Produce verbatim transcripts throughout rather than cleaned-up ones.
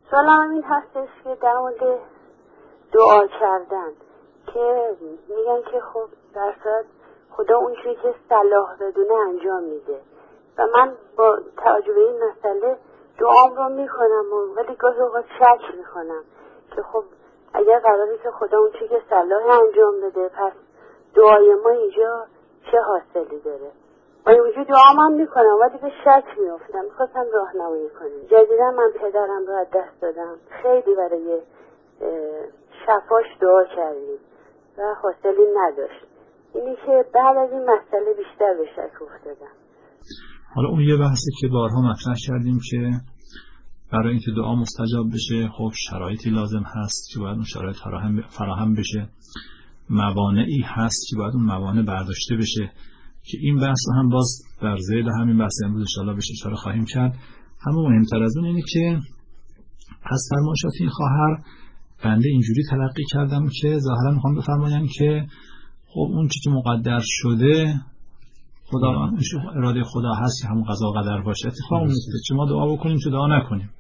سوالم این هستش که در مورد دعا کردن که میگن که خب در صورت خدا اون چیزی که صلاح بدونه انجام میده و من با توجه به این مسئله دعام رو میکنم ولی گاهی اوقات شک میکنم که خب اگر قراره که خدا اون چیزی که صلاح انجام بده پس دعای ما اینجا چه حاصلی داره؟ با این وجود دعا من میکنم ولی به شک میافتم. میخواستم راهنمایی کنیم. جدیدا من پدرم رو از دست دادم، خیلی برای شفاش دعا کردیم و حاصلی نداشت. اینی که بعد از این مسئله بیشتر به شک افتادم. حالا اون یه بحثی که بارها مطرح کردیم که برای اینکه دعا مستجاب بشه خب شرایطی لازم هست که باید اون شرایط فراهم فراهم بشه، موانعی هست که باید اون موانع برداشته بشه که این بحث هم باز در ذیل همین بحث امروز ان شاءالله بهش اشاره خواهیم کرد. همون مهمتر از اون اینه که از فرمایشات این خواهر بنده اینجوری تلقی کردم که ظاهرا میخوام بفرمایم که خب اون چیزی که مقدر شده خدا اراده خدا هست که همون قضا و قدر باشه. اتفاق میفته چه ما دعا بکنیم چه دعا نکنیم.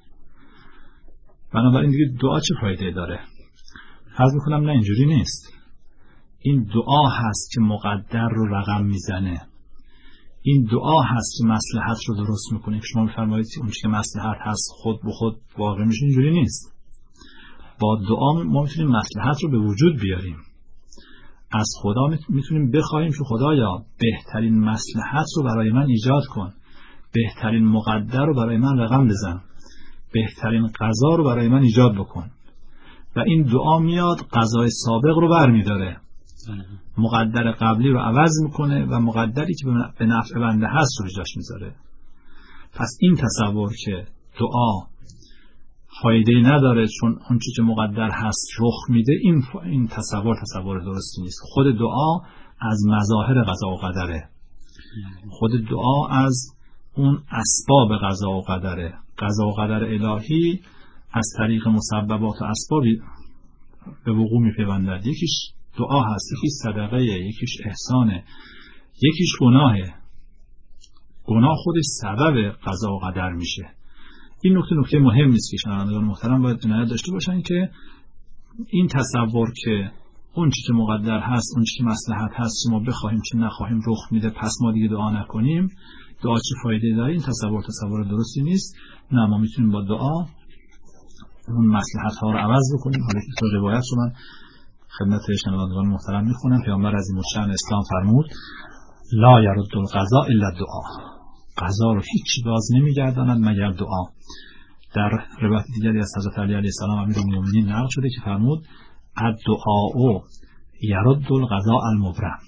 بنابراین دیگه دعا چه فایده داره؟ عرض میکنم نه اینجوری نیست. این دعا هست که مقدر رو رقم میزنه. این دعا هست که مصلحت رو درست میکنه. شما بفرمایید اون چیزی که مصلحت هست خود به خود واقع میشه، اینجوری نیست. با دعا ما میتونیم مصلحت رو به وجود بیاریم. از خدا میتونیم بخوایم که خدایا بهترین مصلحت رو برای من ایجاد کن، بهترین مقدر رو برای من رقم بزن، بهترین قضا رو برای من ایجاد بکن. و این دعا میاد قضای سابق رو برمیداره، مقدر قبلی رو عوض میکنه و مقدری که به نفع بنده هست رو جاش میذاره. پس این تصور که دعا فایده نداره چون اون چیزی که مقدر هست رخ میده، این این تصور تصور درستی نیست. خود دعا از مظاهر قضا و قدره. خود دعا از اون اسباب قضا و قدره. قضا و قدر الهی از طریق مسببات و اسبابی به وقوع میپیوندد. یکیش دعا هست، یکیش صدقه، یکیش احسانه، یکیش گناهه. گناه خودش سبب قضا و قدر میشه. این نکته نکته مهم نیست که شنوندگان محترم باید عنایت داشته باشن که این تصور که اون چیزی که مقدر هست، اون چیزی که مصلحت هست، ما بخوایم چه نخواهیم رخ میده، پس ما دیگه دعا نکنیم، دعا چه فایده داره، این تصور تصور درستی نیست. نه، ما میتونیم با دعا اون مصلحت ها رو عوض بکنیم. حالا که روایت رو من خدمت شنوندگان محترم میخونم. پیامبر عظیم الشأن اسلام فرمود لا یرد القضاء الا الدعاء. قضا رو هیچ باز نمیگرداند مگر دعا. در روایت دیگری از حضرت علی علیه السلام امیرالمومنین نقل شده که فرمود الدعاء یرد القضاء المبرم.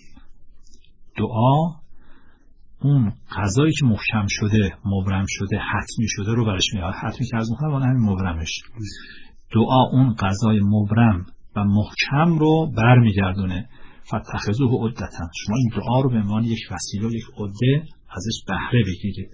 دعا اون قضایی که محکم شده، مبرم شده، حتمی شده رو برش میاره. حتمی که از اون همین مبرمش. دعا اون قضای مبرم و محکم رو برمیگردونه. فتخذوه عدةً. شما این دعا رو به عنوان یک وسیله و یک عده ازش بهره بگیرید.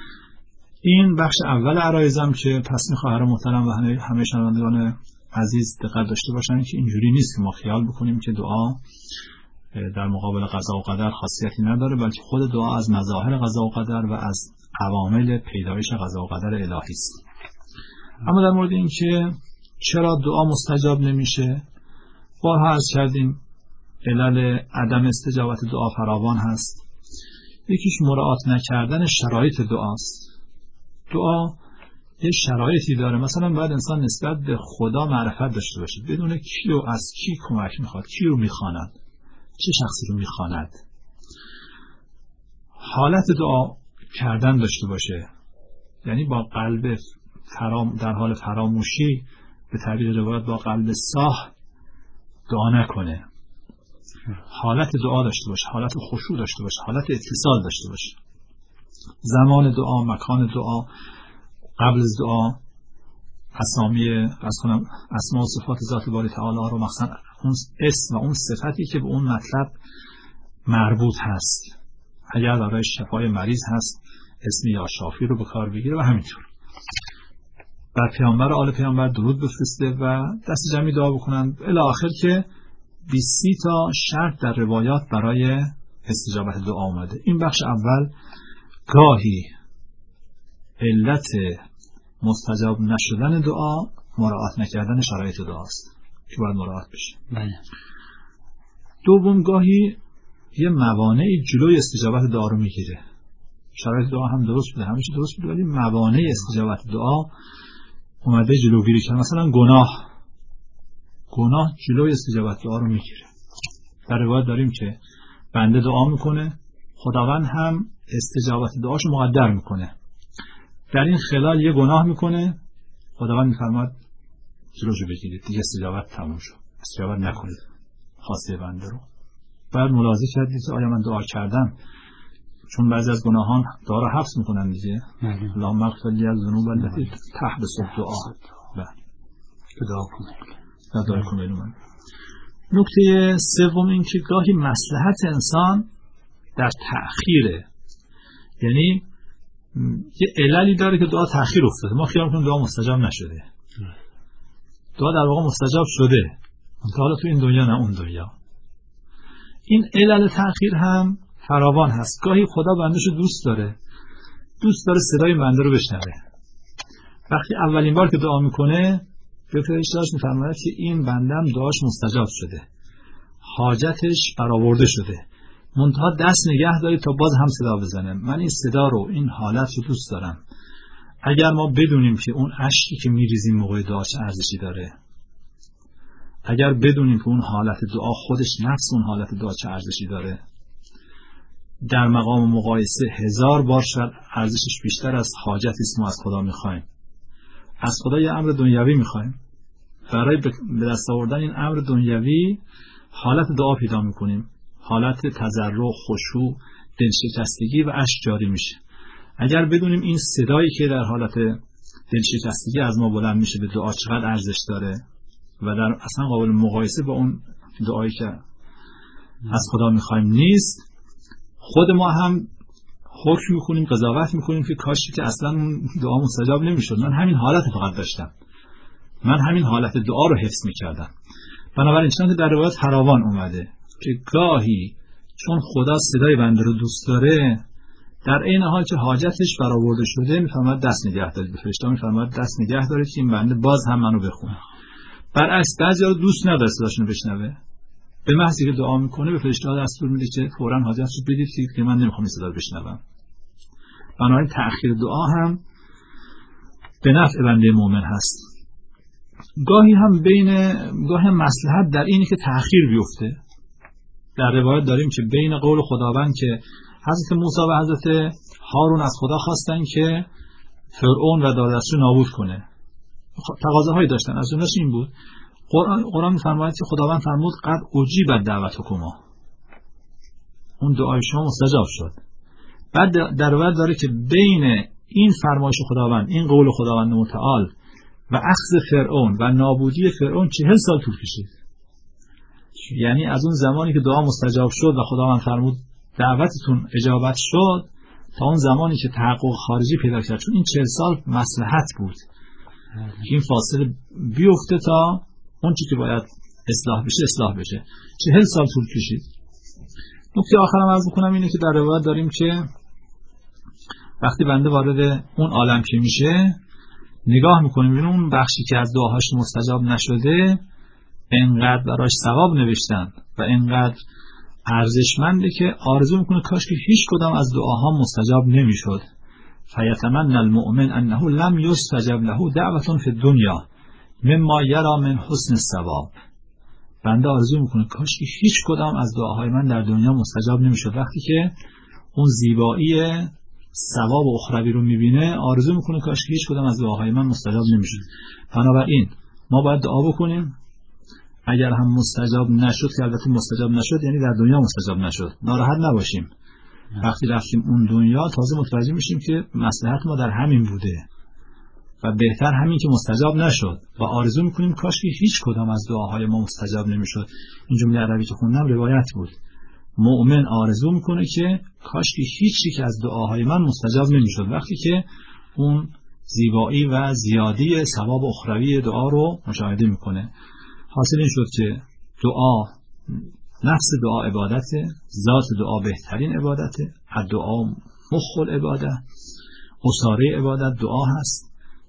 این بخش اول عرایزم که پس می‌خواهر محترم و همه شنوندگان عزیز دقت داشته باشن که اینجوری نیست که ما خیال بکنیم که دعا در مقابل قضا و قدر خاصیتی نداره، بلکه خود دعا از مظاهر قضا و قدر و از عوامل پیدایش قضا و قدر الهی است. اما در مورد این که چرا دعا مستجاب نمیشه، بارها عرض کردیم علل عدم استجابت دعا فراوان هست. یکیش مراعات نکردن شرایط دعاست. دعا یه شرایطی داره. مثلا باید انسان نسبت به خدا معرفت داشته باشه، بدونه کی رو از کی کمک میخواد، کی رو میخواند، چه شخصی رو میخواند. حالت دعا کردن داشته باشه، یعنی با قلب فرام در حال فراموشی، به تعبیر روایت با قلب صاح دعا نکنه. حالت دعا داشته باشه، حالت خشوع داشته باشه، حالت اتصال داشته باشه. زمان دعا، مکان دعا، قبل از دعا اسامی از کنم اسما و صفات ذات باری تعالی رو، مثلا اون اسم و اون صفتی که به اون مطلب مربوط هست، اگر برای شفای مریض هست اسم یا شافی رو به کار بگیره و همینطور. بر پیامبر آل پیامبر درود بفرسته و دست جمعی دعا بکنن الی آخر که بیست تا شرط در روایات برای استجابت دعا اومده. این بخش اول گاهی علت مستجاب نشدن دعا مراعات نکردن شرایط دعاست که باید مراعات بشه. بله. دوم، گاهی یه موانعی جلوی استجابت دعا رو میگیره. شرایط دعا هم درست بوده، همیشه درست بوده، ولی موانع استجابت دعا اومده جلوگیری کرد. مثلا گناه گناه جلوی استجابت دعا رو میگیره. در روایت داریم که بنده دعا میکنه، خداوند هم استجابت دعاشو مقدر میکنه. در این خلال یه گناه میکنه، خداوند میفرماد جلوشو بگیرید، دیگه استجابت تموم شد، استجابت نکنید خواسته بنده رو. بعد ملاحظه کردید که آیا من دعا کردم، چون بعضی از گناهان دعا رو حفظ میکنن دیگه. اللهم اغفر لی الذنوب التي تحبس الدعاء. بله، دعا کنید، دعا کنید. نکته سوم این که گاهی مصلحت انسان در تأخیره، یعنی یه عللی داره که دعا تأخیر افتاده، ما خیال میکنیم دعا مستجاب نشده. دعا در واقع مستجاب شده، حالا تو این دنیا نه اون دنیا. این علل تأخیر هم فراوان هست. گاهی خدا بنده‌شو دوست داره دوست داره صدای بنده رو بشنوه. وقتی اولین بار که دعا میکنه به فرشته‌اش میفرماید که این بندم دعاش مستجاب شده، حاجتش برآورده شده، منتها دست نگه داری تا باز هم صدا بزنه. من این صدا رو، این حالت رو دوست دارم. اگر ما بدونیم که اون اشکی که میریزیم موقع دعا چه ارزشی داره، اگر بدونیم که اون حالت دعا خودش نفس اون حالت دعا چه ارزشی داره، در مقام مقایسه هزار بار شاید ارزشش بیشتر از حاجتی است ما از خدا میخوایم. از خدا یه امر دنیوی میخوایم، برای به دست آوردن این امر دنیوی حالت دعا پیدا میکنیم، حالت تضرع، خشوع، دلشکستگی و اشک جاری میشه. اگر بدونیم این صدایی که در حالت دلشکستگی از ما بلند میشه به دعا چقدر ارزش داره و در اصلا قابل مقایسه با اون دعایی که از خدا میخوایم نیست، خود ما هم حکم میکنیم، قضاوت میکنیم که کاشی که اصلا اون دعا مستجاب نمیشد. من همین حالت فقط داشتم، من همین حالت دعا رو حفظ میکردم. بنابراین چون که در روایت فراوان اومده که گاهی چون خدا صدای بنده رو دوست داره، در این حال که حاجتش برآورده شده میفرماید دست نگه دارید، به فرشته میفرماید دست نگه دارید که این بنده باز هم منو بخونه. برعکس بعضیا رو دوست نداره صداشون رو بشنوه، به محضی که دعا میکنه به فرشته دستور میده که فوراً حاجتش رو بدید که من نمیخوام این صدا رو بشنوم. بنابراین تأخیر دعا هم به نفع بنده مؤمن هست. گاهی هم بین گاهی مصلحت در اینه که تأخیر بیفته. در روایت داریم که بین قول خداوند که حضرت موسی و حضرت هارون از خدا خواستن که فرعون و دارالدستش رو نابود کنه، تقاضاهایی داشتن، از جمله‌اش این بود. قرآن قرآن می‌فرماید که خداوند فرمود قد اجیبت دعوتکما، اون دعای شما مستجاب شد. بعد در روایت داره که بین این فرمایش خداوند، این قول خداوند متعال و اخذ فرعون و نابودی فرعون چهل سال طول کشید. یعنی از اون زمانی که دعا مستجاب شد و خداوند فرمود دعوتتون اجابت شد تا اون زمانی که تحقق خارجی پیدا کرد، چون این چهل سال مصلحت بود که این فاصله بیفته تا اون چیزی که باید اصلاح بشه اصلاح بشه. چهل سال طول کشید. نکته آخرم عرض بکنم اینه که در روایت داریم که وقتی بنده وارد اون عالم که میشه نگاه میکنیم ببینیم اون بخشی که از دعاهاش مستجاب نشده انقدر براش ثواب نوشتن و انقدر ارزشمنده که آرزو میکنه کاش که هیچ کدام از دعاها مستجاب نمیشد. فیتمنى المؤمن انه لم یستجب له دعوة فی الدنیا مما یرا من حسن الثواب. بنده آرزو میکنه کاش که هیچ کدام از دعاهای من در دنیا مستجاب نمیشد. وقتی که اون زیبایی ثواب اخروی رو میبینه آرزو میکنه کاش که هیچ کدام از دعاهای من مستجاب نمیشد. بنابراین ما باید دعا بکنیم، اگر هم مستجاب نشد که البته مستجاب نشد یعنی در دنیا مستجاب نشد، ناراحت نباشیم. وقتی رفتیم اون دنیا تازه متوجه میشیم که مصلحت ما در همین بوده و بهتر همین که مستجاب نشد و آرزو میکنیم کاش که هیچ کدام از دعاهای ما مستجاب نمیشد. این جمله عربی که خوندم روایت بود. مؤمن آرزو میکنه که کاش که هیچ یک از دعاهای من مستجاب نمیشد، وقتی که اون زیبایی و زیادی ثواب اخروی دعا رو مشاهده میکنه. حاصل این شد که دعا، نفس دعا عبادته، ذات دعا بهترین عبادته، دعا مخ العباده، اساره عبادت دعا هست.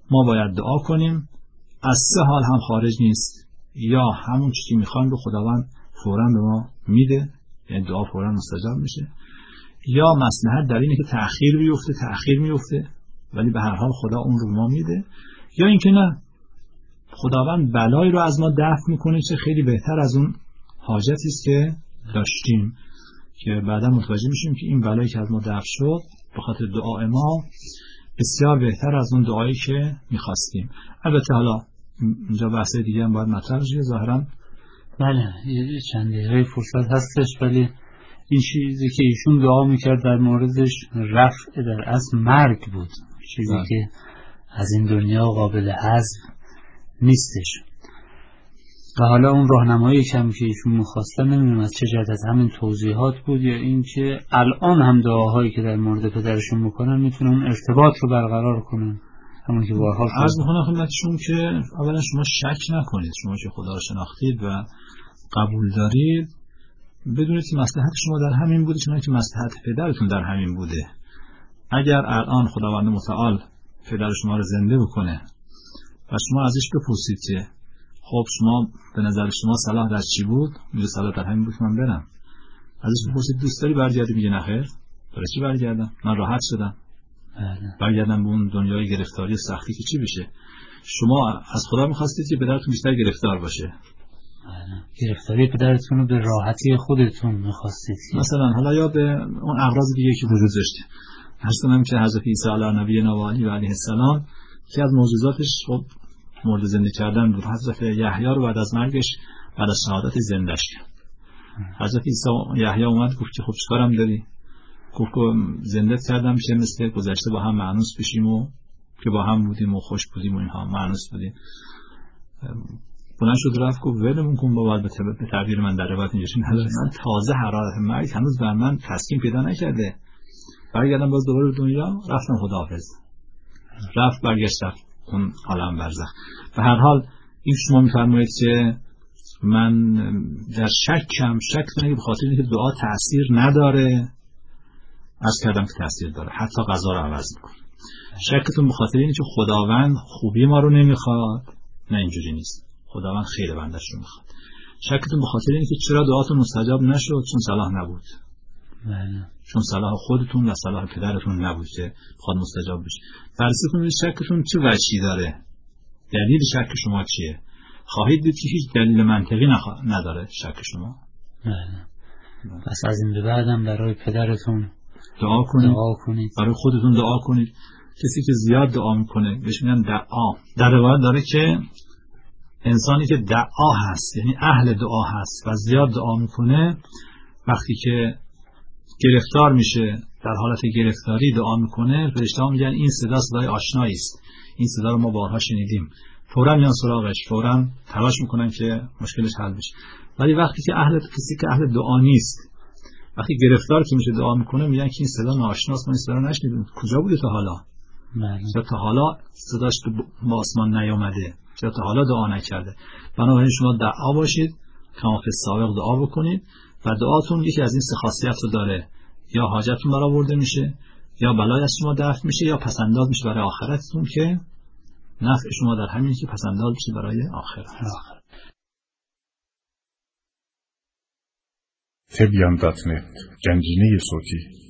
ما باید دعا کنیم، از سه حال هم خارج نیست، یا همون چیزی که میخوایم رو خداوند فوراً به ما میده، یعنی دعا فوراً مستجاب میشه، یا مصلحت در اینه که تأخیر بیفته تأخیر میفته ولی به هر حال خدا اون رو ما میده، یا اینکه نه، خداوند بلایی رو از ما دفع میکنه که خیلی بهتر از اون حاجتی است که داشتیم، که بعدا متوجه میشیم که این بلایی که از ما دفع شد به خاطر دعای ما بسیار بهتر از اون دعایی که میخواستیم. البته حالا اینجا بحث دیگه هم باید مطرح بشه ظاهرا. بله یه چند دقیقه فرصت هستش، ولی این چیزی که ایشون دعا میکرد در موردش رفع در اصل مرگ بود، چیزی ده. که از این دنیا قابل هضم نیستش. و حالا اون راهنمایی کم که ایشون می‌خواستن نمیدونم از چه جهت، از همین توضیحات بود یا این که الان هم دعاهایی که در مورد پدرشون میکنن میتونن اون ارتباط رو برقرار کنن، همون که بارها عرض می‌کنم خدمتشون که اولا شما شک نکنید، شما که خدا رو شناختید و قبول دارید بدونید که مصلحت شما در همین بوده، چون که مصلحت پدرتون در همین بوده. اگر الان خداوند متعال پدر شما رو زنده بکنه و شما ازش بپرسید که خب شما به نظر شما صلاح در چی بود؟ میگه صلاح در همین بود که من برم. ازش بپرسید دوست داری برگردی؟ میگه نه خیر. برای چی برگردم؟ من راحت شدم. برگردم به اون دنیای گرفتاری و سختی که چی بشه؟ شما از خدا می‌خواستید که پدرتون بیشتر گرفتار باشه. گرفتاری پدرتون رو به راحتی خودتون می‌خواستید. مثلا حالا یا به اون اغراض دیگه که وجود داشته. هستم که حضرت عیسی علیه نبی و علیه السلام که از معجزاتش خب مورد زنده کردن بود. حضرت یحیی رو بعد از مرگش بعد از شهادت زنده‌اش کرد. حضرت عیسی یحیی اومد گفت که خب چیکارم داری؟ گفت که زنده کردم که مثل گذشته با هم مانوس بشیم و که با هم بودیم و خوش بودیم و اینها مانوس بودیم. بلند شد رفت گفت ولمون کن بابا، البته به تعبیر من در روایت اینجوری نداره، من تازه حرارت مرگ هنوز بر من تسکین پیدا نکرده. برگردم باز دوباره به دنیا، رفتم خداحافظ. رفت برگشت رفت اون عالم برزخ. به هر حال این شما میفرمایید که من در شکم شک کنید به خاطر اینکه دعا تأثیر نداره. عرض کردم که تأثیر داره، حتی غذا رو عوض میکنه. شکتون به خاطر اینه که خداوند خوبی ما رو نمیخواد؟ نه اینجوری نیست، خداوند خیر بندش رو میخواد. شکتون به خاطر اینه که چرا دعاتون مستجاب نشد؟ چون صلاح نبود. بله. چون صلاح خودتون و صلاح پدرتون نبود که بخواد مستجاب بشه. بررسی کنید شکتون چه وجهی داره، دلیل شک شما چیه. خواهید دید که هیچ دلیل منطقی نخوا... نداره شک شما. بله. پس از این به بعدم برای پدرتون دعا کنید. دعا کنید، برای خودتون دعا کنید. کسی که زیاد دعا میکنه بهش میگن دعا. در روایت داره که انسانی که دعا هست یعنی اهل دعا هست و زیاد دعا میکنه، وقتی که گرفتار میشه در حالت گرفتاری دعا میکنه، فرشته‌ها میگن این صدا صدای آشنایی است، این صدا رو ما بارها شنیدیم، فوراً میان سراغش، فوراً تلاش میکنن که مشکلش حل بشه. ولی وقتی که اهل کسی که اهل دعا نیست، وقتی گرفتار که میشه دعا میکنه، میگن که این صدا ناآشناست، ما این صدا رو نشنیدیم، کجا بوده تا حالا؟ چرا تا حالا صداش به آسمان نیامده؟ چرا تا حالا دعا نکرده؟ بنابراین شما دعا باشید، کما فی السابق دعا بکنید و دعاتون یکی از این سه خاصیت رو داره: یا حاجتتون برآورده میشه، یا بلای از شما دفع میشه، یا پسنداز میشه برای آخرتتون که نفع شما در همین که پسنداز میشه برای آخرت. تبیان دات نت، گنجینه صوتی.